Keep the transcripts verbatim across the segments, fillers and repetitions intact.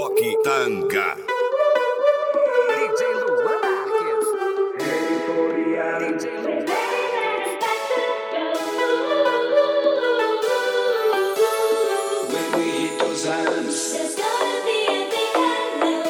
Reboque Tanga. D J Luan Marques. D J Luan. When we hit those islands, There's gonna be a big hello.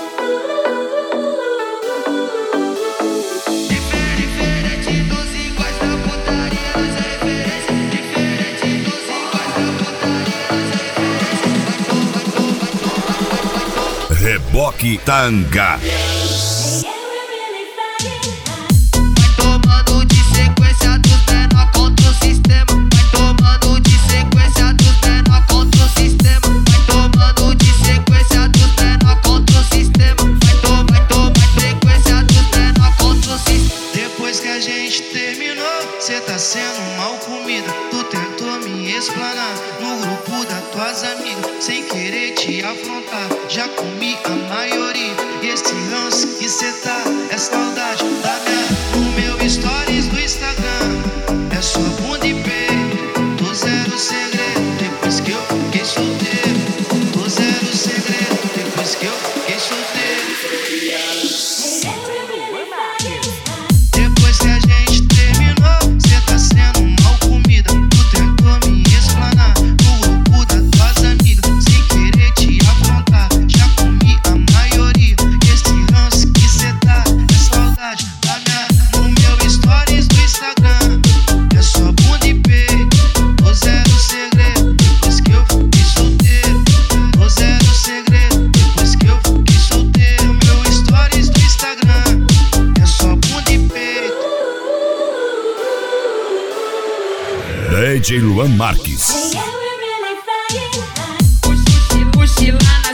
Diferente dos iguais da putaria, nós é referência. Diferente dos iguais da putaria, nós é referência. Vai to, vai to, vai to, vai to, vai to. Reboque Tanga. Yeah, we're really flying high. Vai tomando de sequência dos menor contra o sistema. Vai tomando de sequência dos menor contra o sistema. Vai tomando de sequência dos menor contra o sistema. Vai tomar, vai tomar sequência dos menor contra o sistema. Depois que a gente terminou, cê tá sendo mal comida. Tu tentou me explanar no grupo das tuas amigas, sem querer te afrontar. Já comi a maioria. E esse ranço que cê tá é saudade da minha. No meu stories do Instagram é só bunda e peito. Tô zero segredo depois que eu fiquei solteiro. Tô zero segredo depois que eu fiquei solteiro. Yeah, we're really flying high. Depois que a gente terminou, cê tá sendo mal comida. Tu tentou me explanar no grupo das tuas amigas, sem querer te afrontar. Já comi a maioria. Esse ranço que cê tá é saudade da minha. No meu stories do Instagram é só bunda e peito. Tô zero segredo depois que eu fiquei solteiro. Tô zero segredo depois que eu fiquei solteiro. Meu stories do Instagram é só bunda e peito. D J Luan Marques. Yeah, we're really flying high. Mochila na